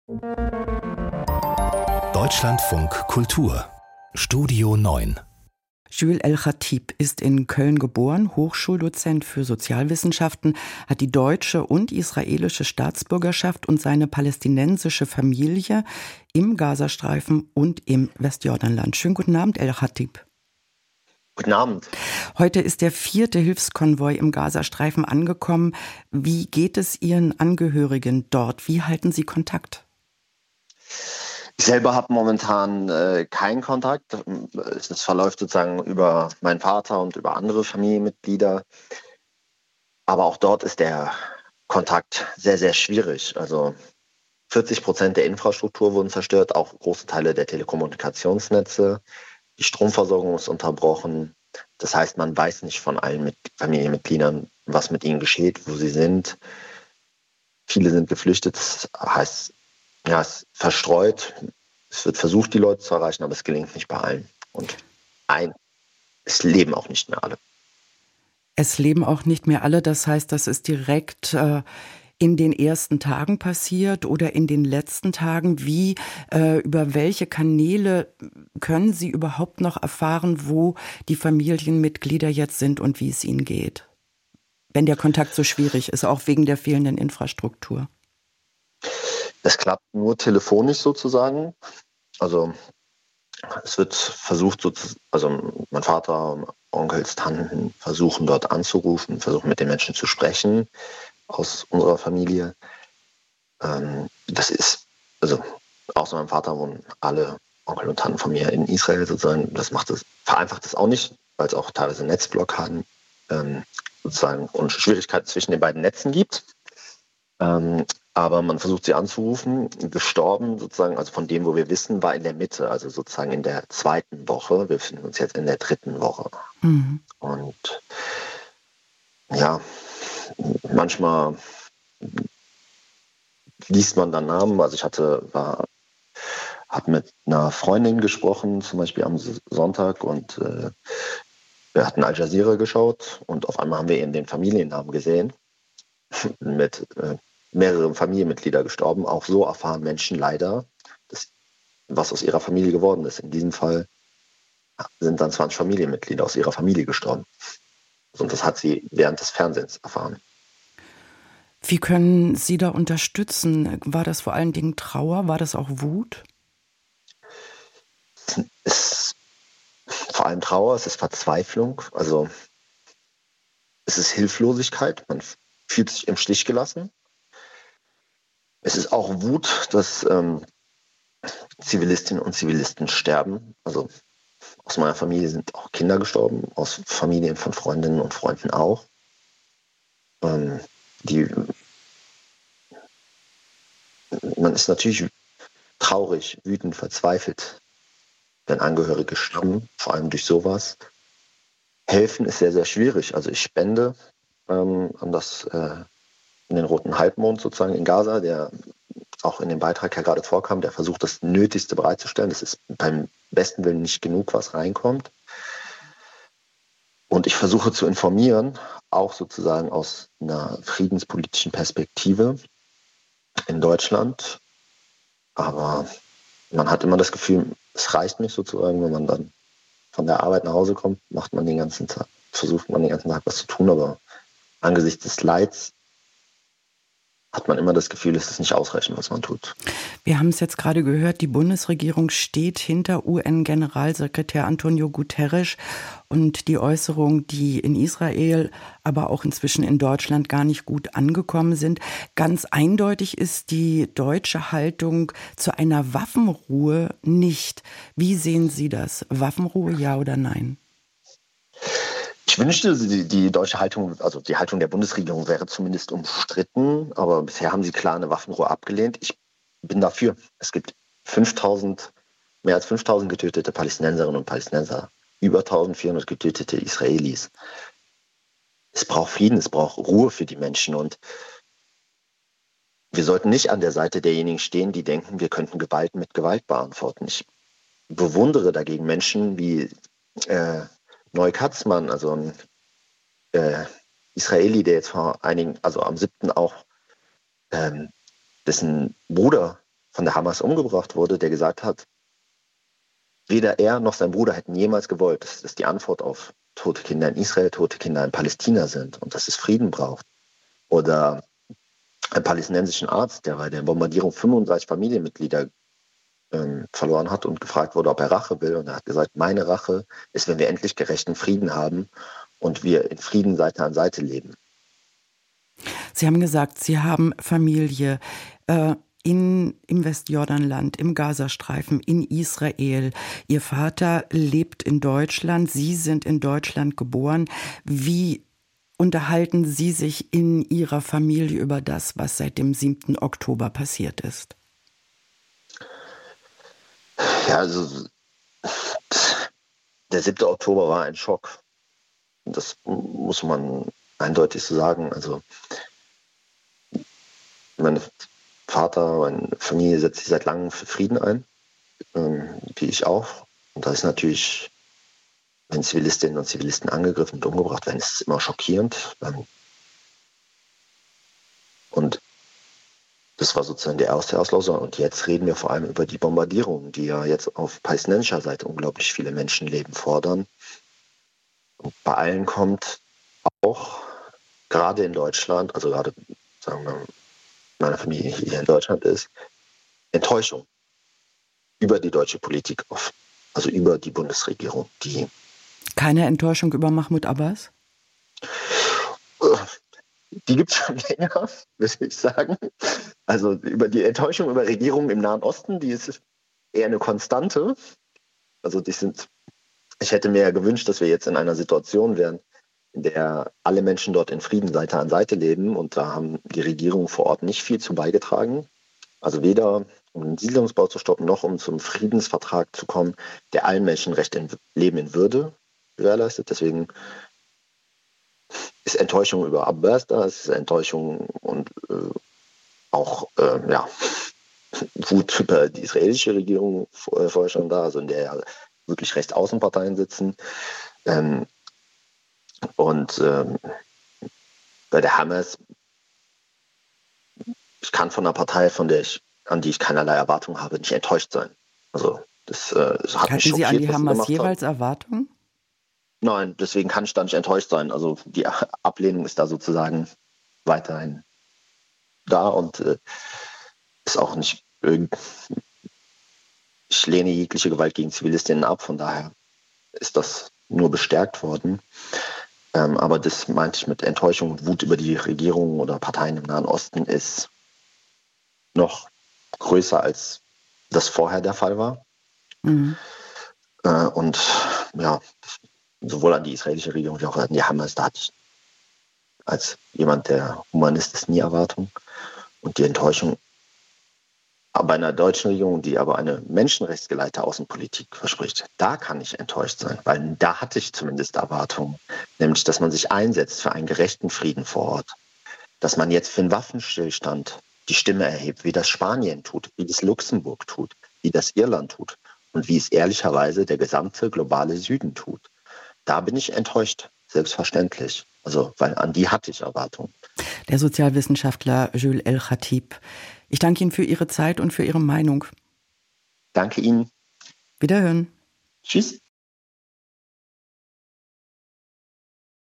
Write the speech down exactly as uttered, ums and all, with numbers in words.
Deutschlandfunk Kultur Studio neun. Jules El-Khatib ist in Köln geboren, Hochschuldozent für Sozialwissenschaften, hat die deutsche und israelische Staatsbürgerschaft und seine palästinensische Familie im Gazastreifen und im Westjordanland. Schönen guten Abend, El-Khatib. Guten Abend. Heute ist der vierte Hilfskonvoi im Gazastreifen angekommen. Wie geht es Ihren Angehörigen dort? Wie halten Sie Kontakt? Ich selber habe momentan äh, keinen Kontakt. Es verläuft sozusagen über meinen Vater und über andere Familienmitglieder. Aber auch dort ist der Kontakt sehr, sehr schwierig. Also vierzig Prozent der Infrastruktur wurden zerstört, auch große Teile der Telekommunikationsnetze. Die Stromversorgung ist unterbrochen. Das heißt, man weiß nicht von allen mit Familienmitgliedern, was mit ihnen geschieht, wo sie sind. Viele sind geflüchtet. Das heißt, ja, es ist verstreut. Es wird versucht, die Leute zu erreichen, aber es gelingt nicht bei allen. Und ein, es leben auch nicht mehr alle. Es leben auch nicht mehr alle. Das heißt, das ist direkt äh, in den ersten Tagen passiert oder in den letzten Tagen. Wie, äh, über welche Kanäle können Sie überhaupt noch erfahren, wo die Familienmitglieder jetzt sind und wie es ihnen geht? Wenn der Kontakt so schwierig ist, auch wegen der fehlenden Infrastruktur. Das klappt nur telefonisch sozusagen. Also es wird versucht, also mein Vater, Onkels, Tanten versuchen dort anzurufen, versuchen mit den Menschen zu sprechen aus unserer Familie. Das ist, also außer meinem Vater wohnen alle Onkel und Tanten von mir in Israel sozusagen. Das macht es, vereinfacht es auch nicht, weil es auch teilweise Netzblockaden sozusagen und Schwierigkeiten zwischen den beiden Netzen gibt. Ähm, aber man versucht sie anzurufen. Gestorben sozusagen, also von dem, wo wir wissen, war in der Mitte, also sozusagen in der zweiten Woche. Wir befinden uns jetzt in der dritten Woche. Mhm. Und ja, manchmal liest man dann Namen. Also ich hatte, war, habe mit einer Freundin gesprochen, zum Beispiel am Sonntag, und äh, wir hatten Al Jazeera geschaut und auf einmal haben wir eben den Familiennamen gesehen. mit äh, mehreren Familienmitgliedern gestorben. Auch so erfahren Menschen leider, dass, was aus ihrer Familie geworden ist. In diesem Fall sind dann zwanzig Familienmitglieder aus ihrer Familie gestorben. Und das hat sie während des Fernsehens erfahren. Wie können Sie da unterstützen? War das vor allen Dingen Trauer? War das auch Wut? Es ist vor allem Trauer, es ist Verzweiflung. Also es ist Hilflosigkeit. Man fühlt sich im Stich gelassen. Es ist auch Wut, dass ähm, Zivilistinnen und Zivilisten sterben. Also aus meiner Familie sind auch Kinder gestorben, aus Familien von Freundinnen und Freunden auch. Ähm, die, man ist natürlich traurig, wütend, verzweifelt, wenn Angehörige sterben, vor allem durch sowas. Helfen ist sehr, sehr schwierig. Also ich spende ähm, an das äh, in den Roten Halbmond sozusagen in Gaza, der auch in dem Beitrag ja gerade vorkam, der versucht, das Nötigste bereitzustellen. Das ist beim besten Willen nicht genug, was reinkommt. Und ich versuche zu informieren, auch sozusagen aus einer friedenspolitischen Perspektive in Deutschland. Aber man hat immer das Gefühl, es reicht nicht sozusagen, wenn man dann von der Arbeit nach Hause kommt, macht man den ganzen Tag, versucht man den ganzen Tag was zu tun, aber angesichts des Leids hat man immer das Gefühl, es ist nicht ausreichend, was man tut. Wir haben es jetzt gerade gehört, die Bundesregierung steht hinter U N-Generalsekretär Antonio Guterres und die Äußerungen, die in Israel, aber auch inzwischen in Deutschland gar nicht gut angekommen sind. Ganz eindeutig ist die deutsche Haltung zu einer Waffenruhe nicht. Wie sehen Sie das? Waffenruhe, ja oder nein? Ich wünschte, die, die deutsche Haltung, also die Haltung der Bundesregierung wäre zumindest umstritten, aber bisher haben sie klar eine Waffenruhe abgelehnt. Ich bin dafür. Es gibt fünftausend, mehr als fünftausend getötete Palästinenserinnen und Palästinenser, über eintausendvierhundert getötete Israelis. Es braucht Frieden, es braucht Ruhe für die Menschen und wir sollten nicht an der Seite derjenigen stehen, die denken, wir könnten Gewalt mit Gewalt beantworten. Ich bewundere dagegen Menschen wie äh, Noé Katzmann, also ein äh, Israeli, der jetzt vor einigen, also am siebten auch ähm, dessen Bruder von der Hamas umgebracht wurde, der gesagt hat, weder er noch sein Bruder hätten jemals gewollt, dass das die Antwort auf tote Kinder in Israel, tote Kinder in Palästina sind und dass es Frieden braucht. Oder einen palästinensischen Arzt, der bei der Bombardierung fünfunddreißig Familienmitglieder ähm, verloren hat und gefragt wurde, ob er Rache will. Und er hat gesagt, meine Rache ist, wenn wir endlich gerechten Frieden haben und wir in Frieden Seite an Seite leben. Sie haben gesagt, Sie haben Familie äh, in, im Westjordanland, im Gazastreifen, in Israel. Ihr Vater lebt in Deutschland, Sie sind in Deutschland geboren. Wie unterhalten Sie sich in Ihrer Familie über das, was seit dem siebten Oktober passiert ist? Ja, also der siebte Oktober war ein Schock. Das muss man eindeutig so sagen. Also mein Vater, meine Familie setzt sich seit langem für Frieden ein, ähm, wie ich auch. Und da ist natürlich, wenn Zivilistinnen und Zivilisten angegriffen und umgebracht werden, ist es immer schockierend. Und das war sozusagen der erste Auslöser. Und jetzt reden wir vor allem über die Bombardierungen, die ja jetzt auf palästinensischer Seite unglaublich viele Menschenleben fordern. Und bei allen kommt auch, gerade in Deutschland, also gerade, sagen wir, meine Familie hier in Deutschland ist, Enttäuschung über die deutsche Politik auf, also über die Bundesregierung. Die Keine Enttäuschung über Mahmoud Abbas? Die gibt es schon länger, würde ich sagen. Also über die Enttäuschung über Regierungen im Nahen Osten, die ist eher eine Konstante. Also die sind, ich hätte mir ja gewünscht, dass wir jetzt in einer Situation wären, in der alle Menschen dort in Frieden Seite an Seite leben. Und da haben die Regierungen vor Ort nicht viel zu beigetragen. Also weder um den Siedlungsbau zu stoppen, noch um zum Friedensvertrag zu kommen, der allen Menschen Recht in Leben in Würde gewährleistet. Deswegen ist Enttäuschung über Abbas da, es ist Enttäuschung und äh, auch äh, ja, Wut über die israelische Regierung äh, vorher schon da, also in der ja wirklich Rechtsaußenparteien sitzen. Ähm, und ähm, bei der Hamas, ich kann von einer Partei, von der ich, an die ich keinerlei Erwartung habe, nicht enttäuscht sein. Also das, äh, das hat Hatten mich Sie schockiert, an die was sie Hamas gemacht jeweils haben. Erwartungen? Nein, deswegen kann ich da nicht enttäuscht sein. Also die Ablehnung ist da sozusagen weiterhin da und äh, ist auch nicht irgend. Ich lehne jegliche Gewalt gegen Zivilistinnen ab, von daher ist das nur bestärkt worden. Ähm, aber das meinte ich mit Enttäuschung und Wut über die Regierungen oder Parteien im Nahen Osten ist noch größer, als das vorher der Fall war. Mhm. Äh, und ja, sowohl an die israelische Regierung wie auch an die Hamas, da hatte ich als jemand, der Humanist ist, nie Erwartung. Und die Enttäuschung bei einer deutschen Regierung, die aber eine menschenrechtsgeleitete Außenpolitik verspricht, da kann ich enttäuscht sein, weil da hatte ich zumindest Erwartungen, nämlich, dass man sich einsetzt für einen gerechten Frieden vor Ort, dass man jetzt für einen Waffenstillstand die Stimme erhebt, wie das Spanien tut, wie das Luxemburg tut, wie das Irland tut und wie es ehrlicherweise der gesamte globale Süden tut. Da bin ich enttäuscht, selbstverständlich. Also, weil an die hatte ich Erwartungen. Der Sozialwissenschaftler Jules El-Khatib. Ich danke Ihnen für Ihre Zeit und für Ihre Meinung. Danke Ihnen. Wiederhören. Tschüss.